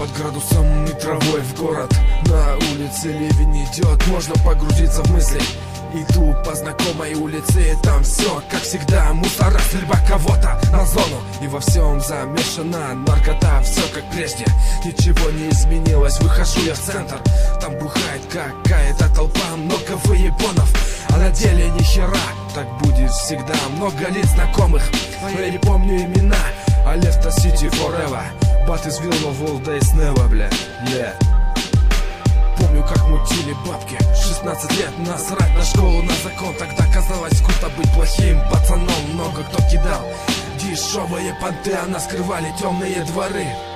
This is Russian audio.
под градусом и травой в город. На улице ливень идет, можно погрузиться в мысли. Иду по знакомой улице, и там все, как всегда, мусора, стрельба кого-то на зону. И во всем замешана наркота, все как прежде, ничего не изменилось. Выхожу я в центр, там бухает какая-то толпа, много выебонов, а на деле ни хера. Так будет всегда, много лиц знакомых, но я не помню имена. I left the city forever, but it's will of all days never, бля, yeah. Помню, как мутили бабки, 16 лет, насрать на школу, на закон. Тогда казалось круто быть плохим пацаном. Много кто кидал дешевые понты, а нас скрывали темные дворы.